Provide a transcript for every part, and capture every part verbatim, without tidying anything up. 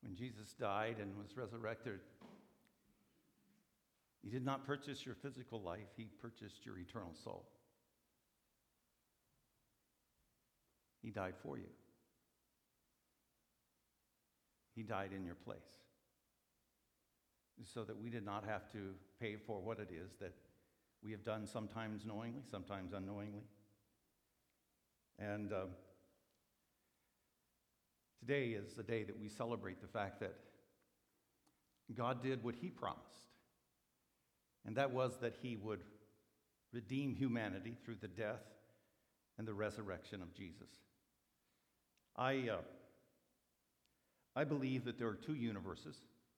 When Jesus died and was resurrected, he did not purchase your physical life, he purchased your eternal soul. He died for you. He died in your place so that we did not have to pay for what it is that we have done, sometimes knowingly, sometimes unknowingly. And um, today is the day that we celebrate the fact that God did what he promised. And that was that he would redeem humanity through the death and the resurrection of Jesus. I, uh, I believe that there are two universes.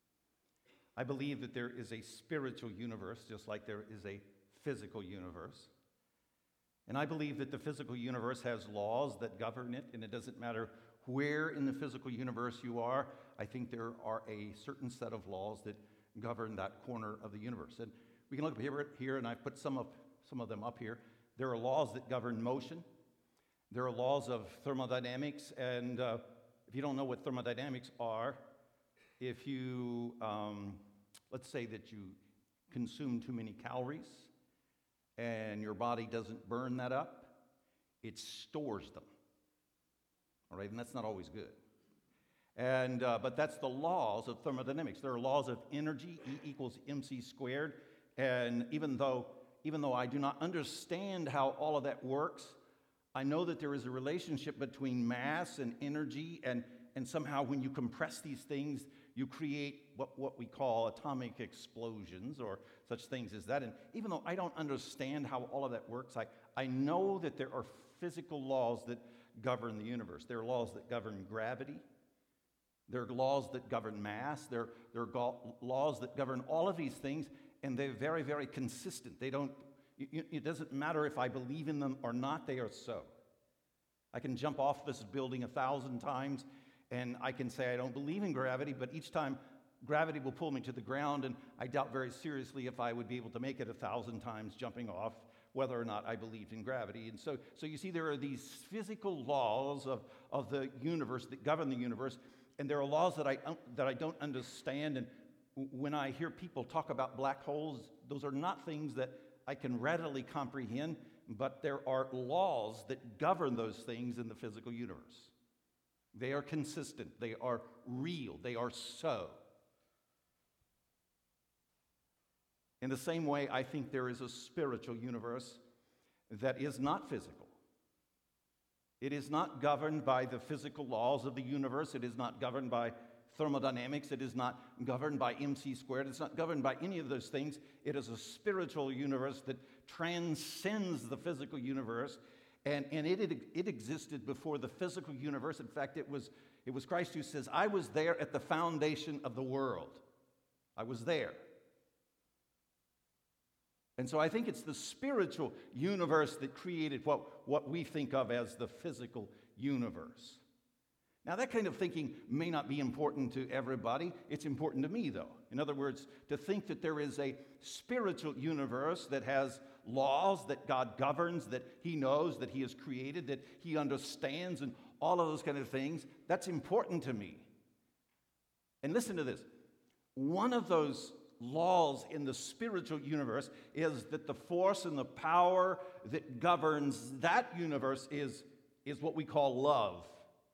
I believe that there is a spiritual universe, just like there is a physical universe. And I believe that the physical universe has laws that govern it, and it doesn't matter where in the physical universe you are. I think there are a certain set of laws that govern that corner of the universe. And we can look up here, here and I've put some of, some of them up here. There are laws that govern motion. There are laws of thermodynamics, and uh, if you don't know what thermodynamics are, if you, um, let's say that you consume too many calories and your body doesn't burn that up, it stores them. All right, and that's not always good. And uh, but that's the laws of thermodynamics. There are laws of energy, E equals mc squared. And even though, even though I do not understand how all of that works, I know that there is a relationship between mass and energy, and, and somehow when you compress these things, you create what, what we call atomic explosions or such things as that. And even though I don't understand how all of that works, I, I know that there are physical laws that govern the universe. There are laws that govern gravity. There are laws that govern mass. There, there are go- laws that govern all of these things, and they're very, very consistent. They don't, it, it doesn't matter if I believe in them or not, they are so. I can jump off this building a thousand times, and I can say I don't believe in gravity, but each time gravity will pull me to the ground, and I doubt very seriously if I would be able to make it a thousand times jumping off, whether or not I believed in gravity. And so, so you see, there are these physical laws of, of the universe that govern the universe, and there are laws that I, that I don't understand. And when I hear people talk about black holes, those are not things that I can readily comprehend, but there are laws that govern those things in the physical universe. They are consistent, they are real, they are so. In the same way, I think there is a spiritual universe that is not physical. It is not governed by the physical laws of the universe. It is not governed by thermodynamics. It is not governed by mc squared. It's not governed by any of those things. It is a spiritual universe that transcends the physical universe, and, and it, it, it existed before the physical universe. In fact, it was, it was Christ who says, I was there at the foundation of the world. I was there. And so I think it's the spiritual universe that created what, what we think of as the physical universe. Now, that kind of thinking may not be important to everybody. It's important to me, though. In other words, to think that there is a spiritual universe that has laws that God governs, that he knows, that he has created, that he understands, and all of those kind of things, that's important to me. And listen to this. One of those laws in the spiritual universe is that the force and the power that governs that universe is, is what we call love.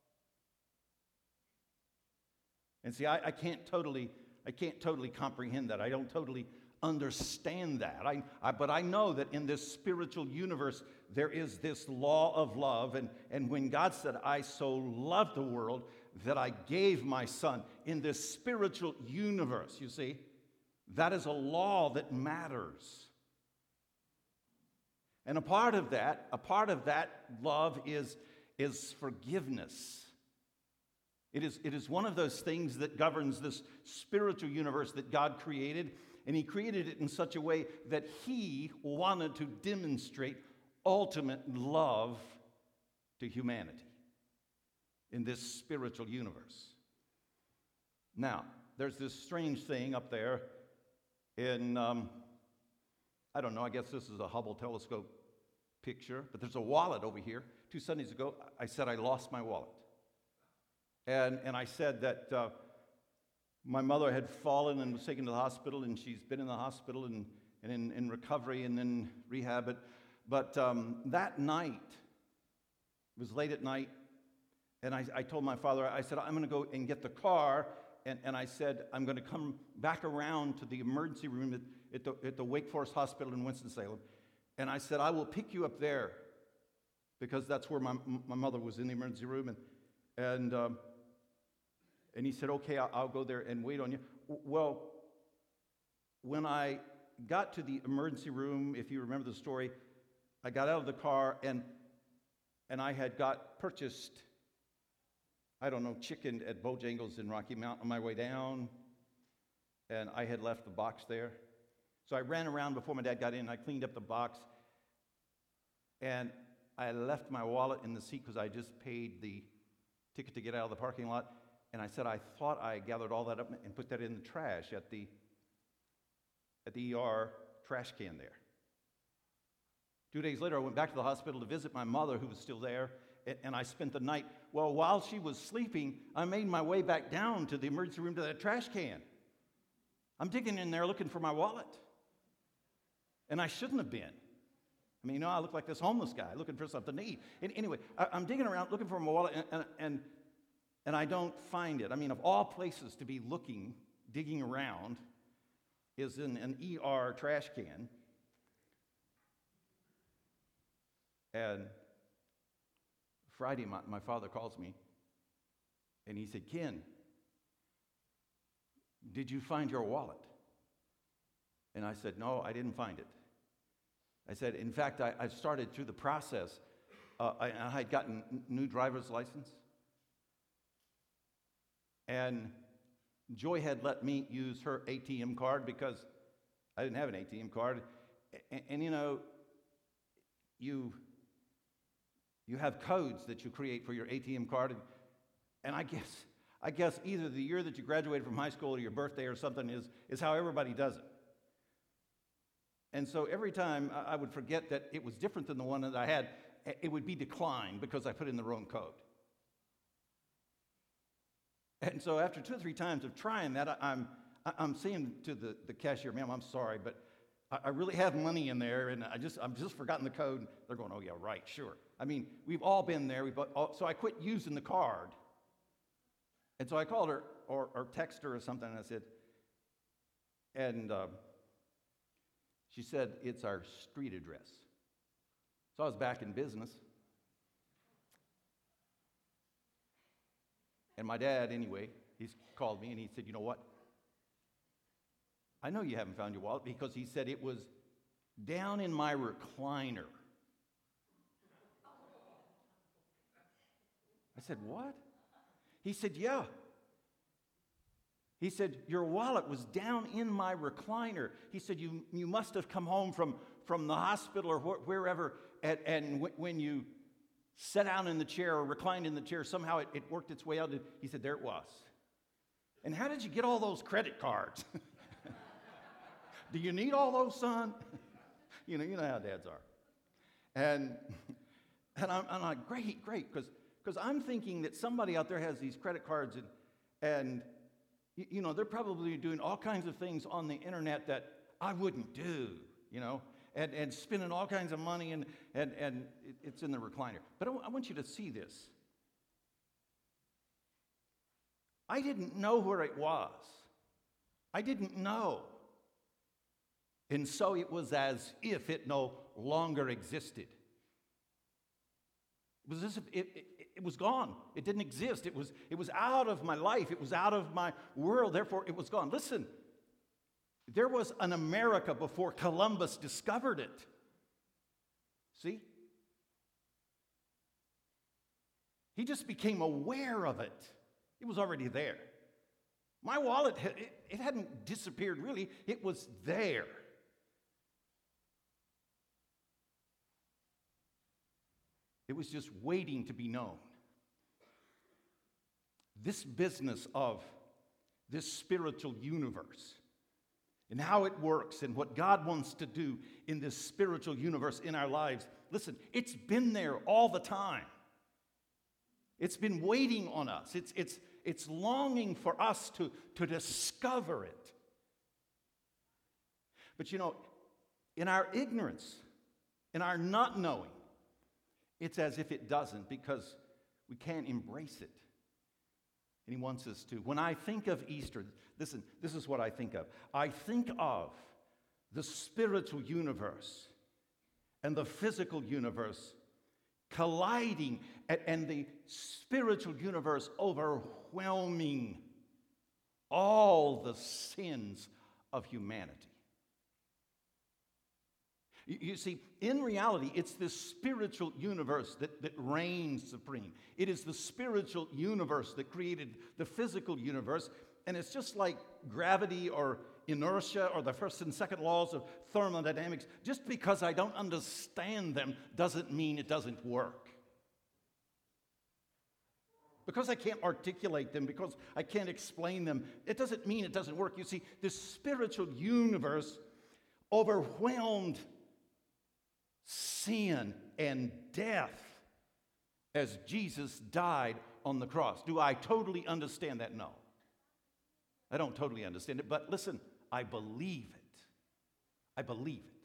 And see, I, I can't totally, I can't totally comprehend that. I don't totally understand that. I, I, but I know that in this spiritual universe, there is this law of love. And, and when God said, I so loved the world that I gave my son, in this spiritual universe, you see, that is a law that matters. And a part of that, a part of that love is, is forgiveness. It is, it is one of those things that governs this spiritual universe that God created, and he created it in such a way that he wanted to demonstrate ultimate love to humanity in this spiritual universe. Now, there's this strange thing up there in, um, I don't know, I guess this is a Hubble telescope picture, but there's a wallet over here. Two Sundays ago, I said I lost my wallet. And, and I said that uh, my mother had fallen and was taken to the hospital, and she's been in the hospital and, and in, in recovery and then rehab. But, but um, that night, it was late at night, and I, I told my father, I said, I'm going to go and get the car, and, and I said, I'm going to come back around to the emergency room at, at, the, at the Wake Forest Hospital in Winston-Salem, and I said, I will pick you up there, because that's where my, my mother was, in the emergency room, and, and, um, and he said, okay, I'll, I'll go there and wait on you. Well, when I got to the emergency room, if you remember the story, I got out of the car, and and I had got purchased, I don't know, chicken at Bojangles in Rocky Mount on my way down, and I had left the box there. So I ran around before my dad got in, I cleaned up the box, and I left my wallet in the seat because I just paid the ticket to get out of the parking lot, and I said I thought I gathered all that up and put that in the trash at the, at the E R trash can there. Two days later, I went back to the hospital to visit my mother, who was still there, and I spent the night. Well, while she was sleeping, I made my way back down to the emergency room to that trash can. I'm digging in there looking for my wallet. And I shouldn't have been. I mean, you know, I look like this homeless guy looking for something to eat. And anyway, I, I'm digging around looking for my wallet, and, and, and, and I don't find it. I mean, of all places to be looking, digging around, is in an E R trash can. And Friday, my, my father calls me, and he said, Ken, did you find your wallet? And I said, no, I didn't find it. I said, in fact, I, I started through the process. Uh, I, I had gotten n- new driver's license, and Joy had let me use her A T M card because I didn't have an A T M card. And, and you know, you... You have codes that you create for your A T M card, and, and I guess I guess either the year that you graduated from high school or your birthday or something is, is how everybody does it. And so every time I would forget that it was different than the one that I had, it would be declined because I put in the wrong code. And so after two or three times of trying that, I'm I'm saying to the, the cashier, ma'am, I'm sorry, but I really have money in there, and I just, I've just forgotten the code. They're going, oh, yeah, right, sure. I mean, we've all been there. We've all, so I quit using the card. And so I called her, or, or texted her or something, and I said, and uh, she said, it's our street address. So I was back in business. And my dad, anyway, he's called me, and he said, you know what? I know you haven't found your wallet, because he said it was down in my recliner. I said, what? He said, yeah. He said, your wallet was down in my recliner. He said, you, you must have come home from, from the hospital or wh- wherever, and, and w- when you sat down in the chair or reclined in the chair, somehow it, it worked its way out. He said, there it was. And how did you get all those credit cards? Do you need all those, son? you know, you know how dads are. And and I'm, I'm like, great, great, because because I'm thinking that somebody out there has these credit cards, and and you know they're probably doing all kinds of things on the internet that I wouldn't do, you know, and and spending all kinds of money, and and and it's in the recliner. But I, w- I want you to see this. I didn't know where it was. I didn't know. And so it was as if it no longer existed. It was as if it, it, it was gone. It didn't exist. It was, it was out of my life. It was out of my world. Therefore, it was gone. Listen, there was an America before Columbus discovered it. See? He just became aware of it. It was already there. My wallet, it, it hadn't disappeared really. It was there. It was just waiting to be known. This business of this spiritual universe and how it works and what God wants to do in this spiritual universe in our lives, listen, it's been there all the time. It's been waiting on us. It's, it's, It's longing for us to, to discover it. But you know, in our ignorance, in our not knowing, it's as if it doesn't, because we can't embrace it. And he wants us to. When I think of Easter, listen, this is what I think of. I think of the spiritual universe and the physical universe colliding, and, and the spiritual universe overwhelming all the sins of humanity. You, you see, in reality, it's this spiritual universe that, that reigns supreme. It is the spiritual universe that created the physical universe, and it's just like gravity or inertia or the first and second laws of thermodynamics. Just because I don't understand them doesn't mean it doesn't work. Because I can't articulate them, because I can't explain them, it doesn't mean it doesn't work. You see, this spiritual universe overwhelmed sin and death as Jesus died on the cross. Do I totally understand that? No. I don't totally understand it, but listen, I believe it. I believe it.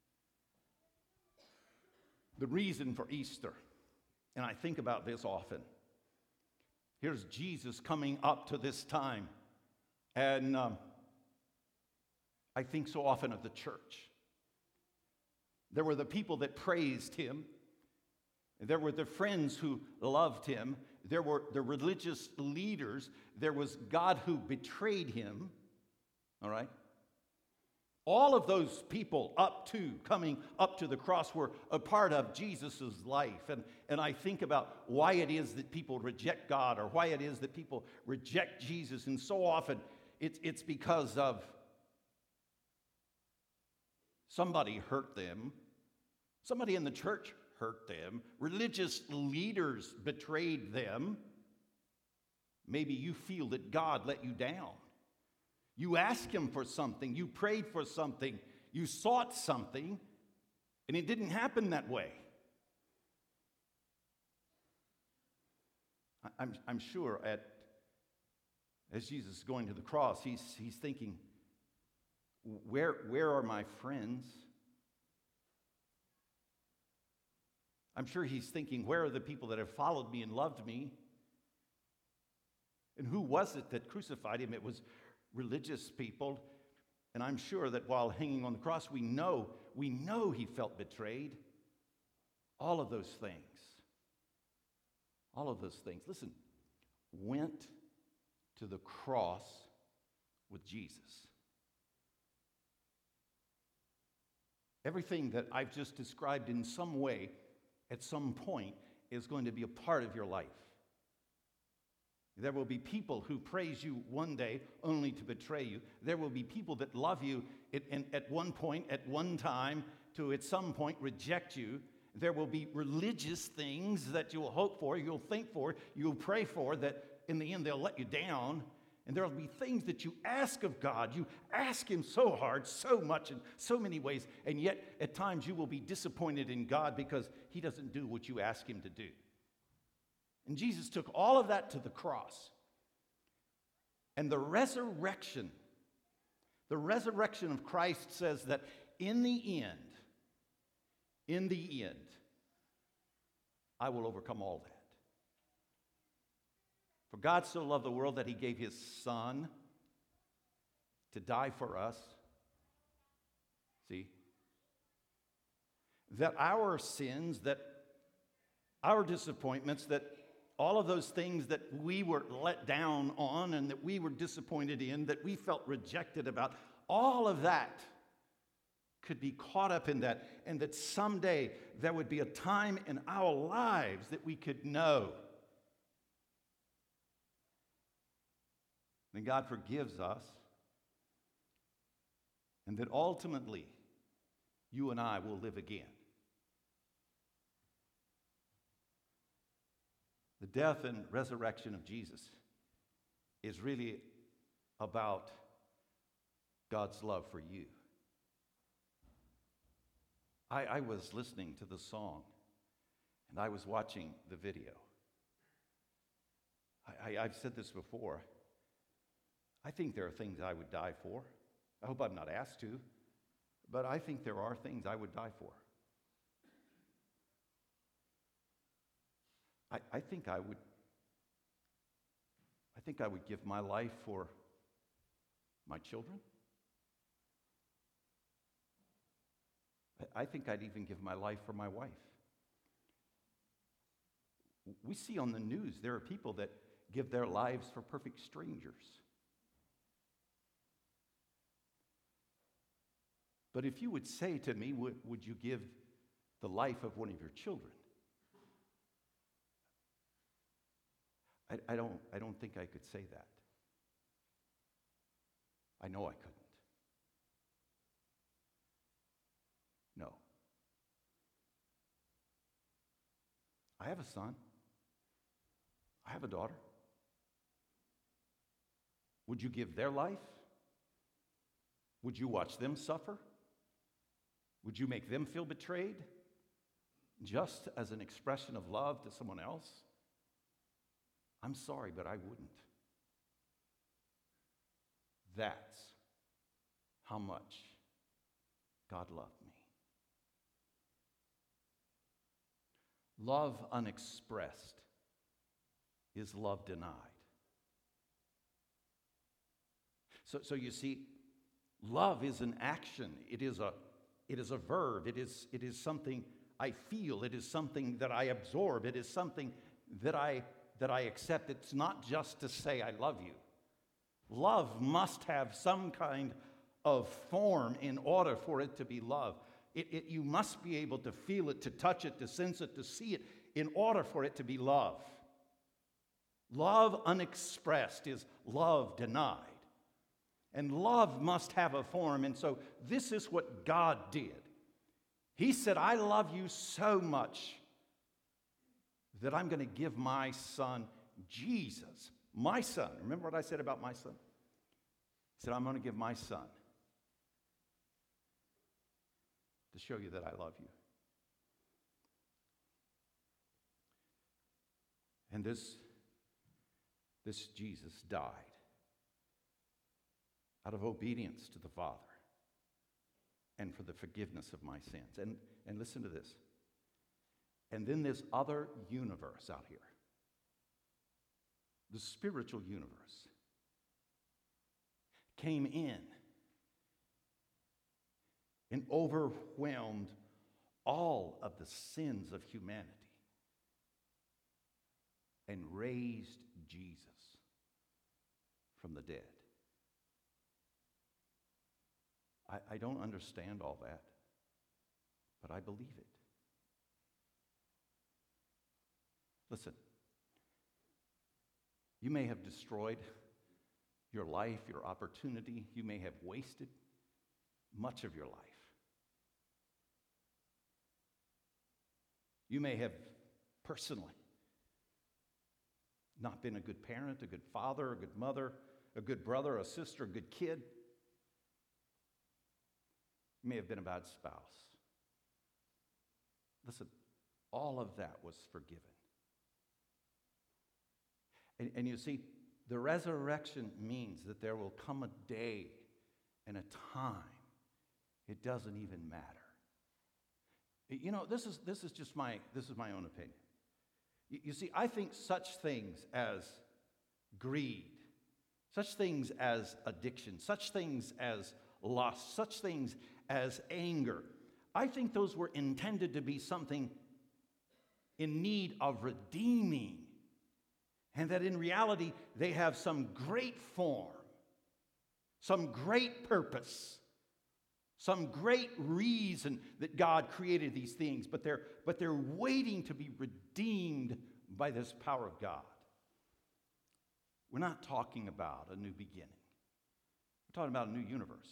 The reason for Easter, and I think about this often, here's Jesus coming up to this time, and um, I think so often of the church. There were the people that praised him. There were the friends who loved him. There were the religious leaders. There was God who betrayed him. All right? All of those people up to, coming up to the cross were a part of Jesus' life. And, and I think about why it is that people reject God, or why it is that people reject Jesus. And so often it's, it's because of somebody hurt them. Somebody in the church hurt them. Religious leaders betrayed them. Maybe you feel that God let you down. You asked him for something. You prayed for something. You sought something, and it didn't happen that way. I'm, I'm sure at, as Jesus is going to the cross, he's, he's thinking, where, where are my friends? I'm sure he's thinking, where are the people that have followed me and loved me? And who was it that crucified him? It was religious people. And I'm sure that while hanging on the cross, we know, we know he felt betrayed. All of those things, all of those things, listen, went to the cross with Jesus. Everything that I've just described in some way, at some point, is going to be a part of your life. There will be people who praise you one day only to betray you. There will be people that love you at, at one point, at one time, to at some point reject you. There will be religious things that you'll hope for, you'll think for, you'll pray for, that in the end they'll let you down. And there will be things that you ask of God. You ask him so hard, so much, in so many ways, and yet at times you will be disappointed in God because he doesn't do what you ask him to do. And Jesus took all of that to the cross. And the resurrection, the resurrection of Christ says that in the end, in the end, I will overcome all that. For God so loved the world that he gave his Son to die for us. See? That our sins, that our disappointments, that all of those things that we were let down on and that we were disappointed in, that we felt rejected about, all of that could be caught up in that, and that someday there would be a time in our lives that we could know that God forgives us, and that ultimately you and I will live again. The death and resurrection of Jesus is really about God's love for you. I, I was listening to the song, and I was watching the video. I, I, I've said this before. I think there are things I would die for. I hope I'm not asked to, but I think there are things I would die for. I, I think I would I think I would give my life for my children. I, I think I'd even give my life for my wife. We see on the news there are people that give their lives for perfect strangers. But if you would say to me, would, would you give the life of one of your children? I, I don't, I don't think I could say that. I know I couldn't. No. I have a son. I have a daughter. Would you give their life? Would you watch them suffer? Would you make them feel betrayed just as an expression of love to someone else? I'm sorry, but I wouldn't. That's how much God loved me. Love unexpressed is love denied. So, so you see, love is an action. It is a, it is a verb. It is, it is something I feel. It is something that I absorb. It is something that I, that I accept. It's not just to say I love you. Love must have some kind of form in order for it to be love. It, it, you must be able to feel it, to touch it, to sense it, to see it in order for it to be love. Love unexpressed is love denied. And love must have a form. And so this is what God did. He said, I love you so much that I'm going to give my son, Jesus, my son. Remember what I said about my son? He said, I'm going to give my son to show you that I love you. And this, this Jesus died out of obedience to the Father and for the forgiveness of my sins. And, and listen to this. And then this other universe out here, the spiritual universe, came in and overwhelmed all of the sins of humanity and raised Jesus from the dead. I, I don't understand all that, but I believe it. Listen, you may have destroyed your life, your opportunity. You may have wasted much of your life. You may have personally not been a good parent, a good father, a good mother, a good brother, a sister, a good kid. You may have been a bad spouse. Listen, all of that was forgiven. And, and you see, the resurrection means that there will come a day and a time, it doesn't even matter. You know, this is, this is just my, this is my own opinion. You, you see, I think such things as greed, such things as addiction, such things as lust, such things as anger, I think those were intended to be something in need of redeeming. And that in reality, they have some great form, some great purpose, some great reason that God created these things, but they're, but they're waiting to be redeemed by this power of God. We're not talking about a new beginning. We're talking about a new universe.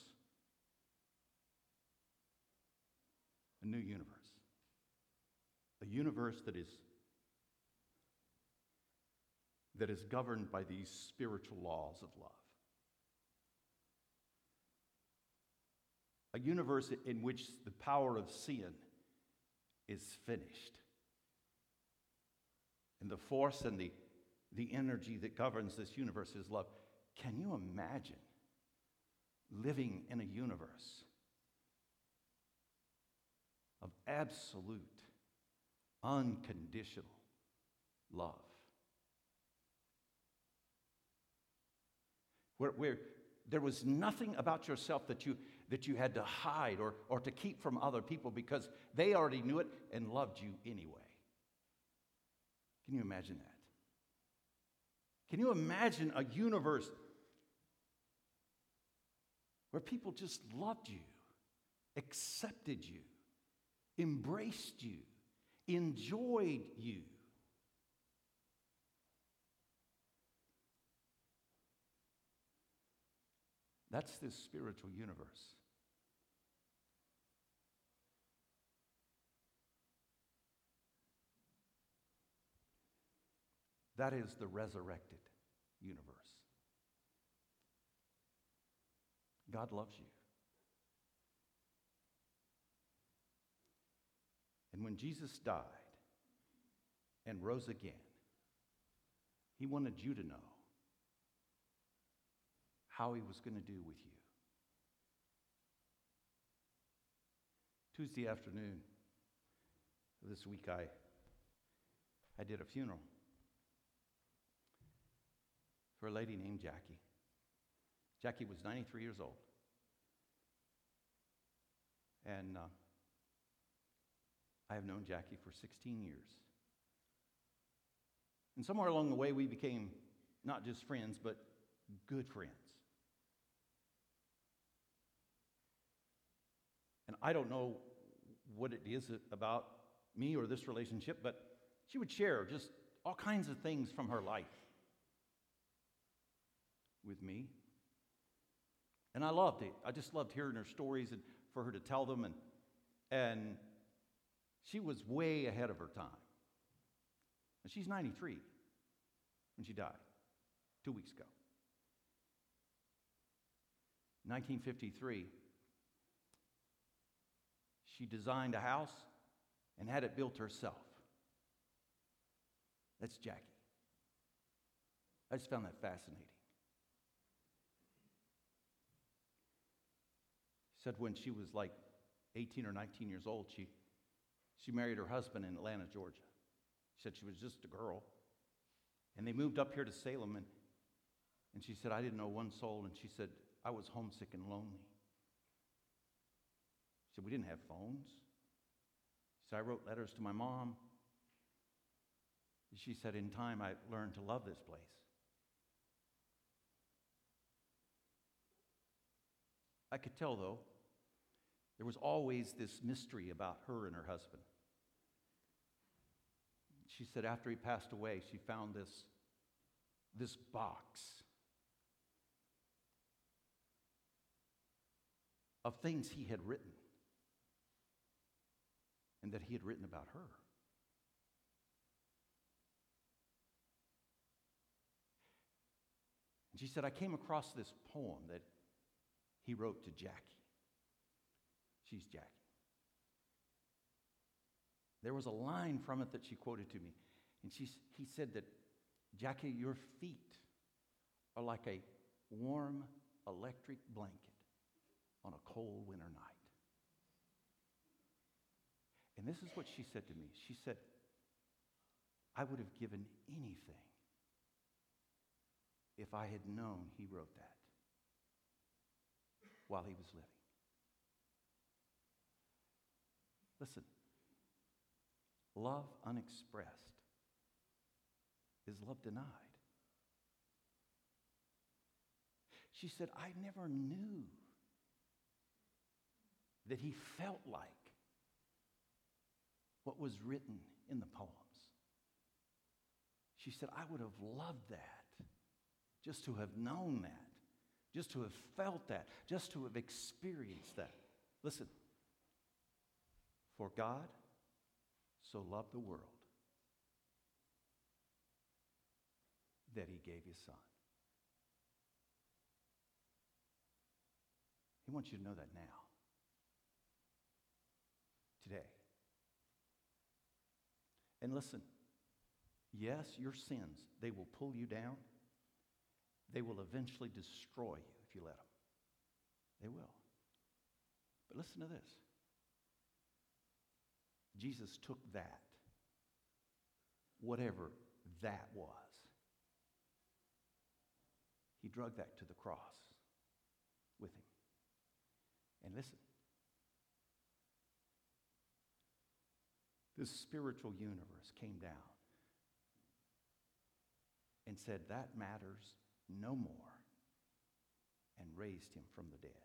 A new universe. A universe that is that is governed by these spiritual laws of love. A universe in which the power of sin is finished. And the force and the, the energy that governs this universe is love. Can you imagine living in a universe of absolute, unconditional love? Where, where there was nothing about yourself that you, that you had to hide or, or to keep from other people because they already knew it and loved you anyway. Can you imagine that? Can you imagine a universe where people just loved you, accepted you, embraced you, enjoyed you? That's this spiritual universe. That is the resurrected universe. God loves you. And when Jesus died and rose again, he wanted you to know how he was going to do with you. Tuesday afternoon this week, I, I did a funeral for a lady named Jackie. Jackie was ninety-three years old. And uh, I have known Jackie for sixteen years. And somewhere along the way, we became not just friends, but good friends. And I don't know what it is about me or this relationship, but she would share just all kinds of things from her life with me. And I loved it. I just loved hearing her stories and for her to tell them. And, and she was way ahead of her time. And she's ninety-three when she died, two weeks ago. nineteen fifty-three, she designed a house and had it built herself. That's Jackie. I just found that fascinating. She said when she was like eighteen or nineteen years old, she, she married her husband in Atlanta, Georgia. She said she was just a girl. And they moved up here to Salem, and, and she said, I didn't know one soul. And she said, I was homesick and lonely. She said, we didn't have phones. She said, I wrote letters to my mom. She said, in time, I learned to love this place. I could tell, though, there was always this mystery about her and her husband. She said after he passed away, she found this, this box of things he had written and that he had written about her. And she said, I came across this poem that he wrote to Jackie. She's Jackie. There was a line from it that she quoted to me. And she, he said that, Jackie, your feet are like a warm electric blanket on a cold winter night. And this is what she said to me. She said, I would have given anything if I had known he wrote that while he was living. Listen, love unexpressed is love denied. She said, I never knew that he felt like what was written in the poems. She said, I would have loved that, just to have known that, just to have felt that, just to have experienced that. Listen, for God so loved the world that he gave his son. He wants you to know that now, today. And listen, Yes, your sins, they will pull you down. They will eventually destroy you if you let them. They will. But listen to this. Jesus took that, whatever that was. He drug that to the cross with him. And listen, this spiritual universe came down and said, that matters no more, and raised him from the dead.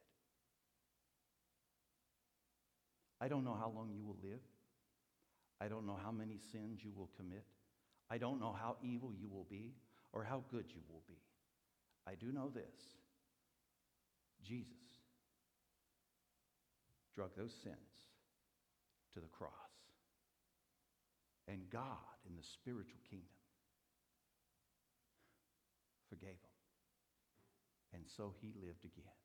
I don't know how long you will live. I don't know how many sins you will commit. I don't know how evil you will be or how good you will be. I do know this. Jesus drug those sins to the cross. And God, in the spiritual kingdom, forgave him. And so he lived again.